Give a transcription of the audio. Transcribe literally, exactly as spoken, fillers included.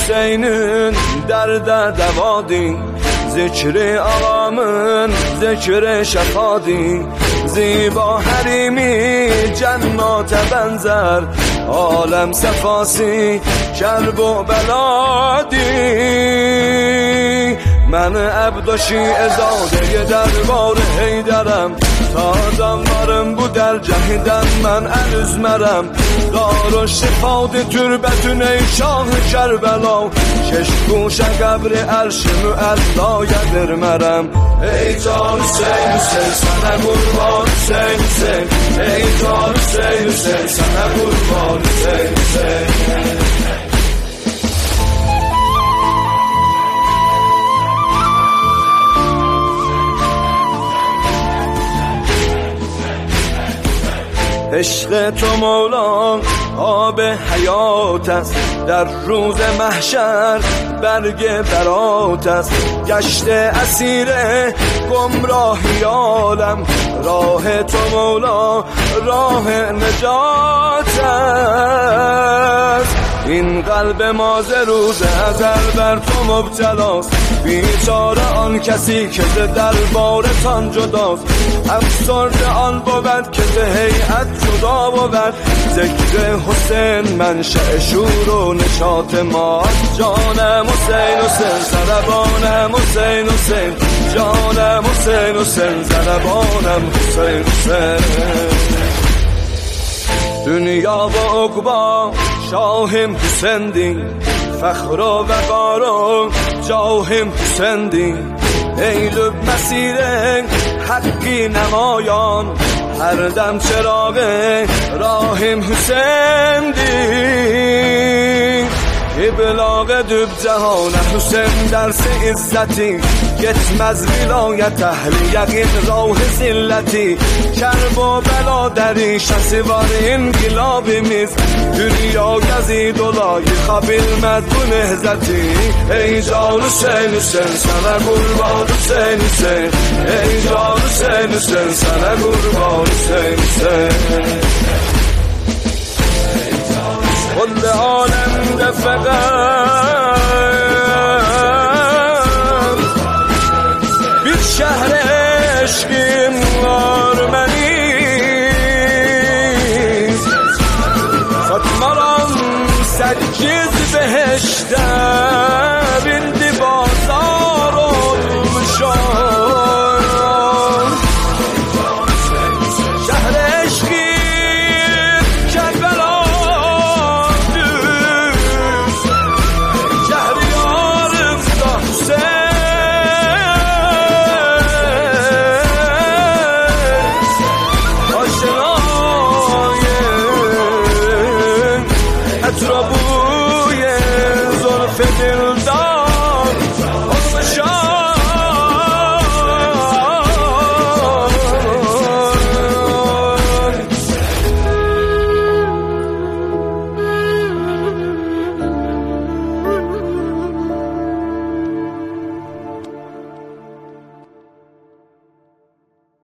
Hüseyin'in derde devadin, zikri ağamın zikri şefadin. Ziba herimi cennate benzer, alem sefası kerb و بلادی. من عبداشی ازاده دربار حیدرم، تا دانlarım bu dergahiden mən əl üzmərəm. Dar şifad türbətün ey şah-ı Kərbəla, keşkuşə qəbri ərş-i müəllaya vermərəm. Ey can Hüseyin Hüseyin sənə qurban Hüseyin Hüseyin, ey can Hüseyin Hüseyin sənə qurban Hüseyin Hüseyin. عشق تو مولا آب حیات است، در روز محشر برگ برات است. گشت اسیر گمراهی عالم، راه تو مولا راه نجات است. این قلب ما ز روز ازل بر تو مبتلاست، بیچاره آن کسی که ز دربارتان جداست. افسرده آن بود که ز هیئت جدا بود، ذکر حسین منشأ شور و نشاط ما. جانم حسین حسین ضربانم حسین حسین، جانم حسین حسین ضربانم حسین حسین. دنیا و عقبا شاهم حسین، فخر و وقار و جاهم حسین. ای لب مسیر حقی نمایان، هر دم چراغ راهم حسین دی. ابلاغ دوب جهان حسین درس عزتی، گتم از ولایت اهل یقین راه زلتی. کرب و بلا دری شسوار انقلابimiz, dünya yazı dolayı kabilmez bu nehzeti. Ey can Hüseyin Hüseyin sana kurban Hüseyin Hüseyin, ey can Hüseyin Hüseyin sana kurban Hüseyin Hüseyin. كل عالم ده فقط bir şehre eşkim var benim. Satmaram sekiz beşten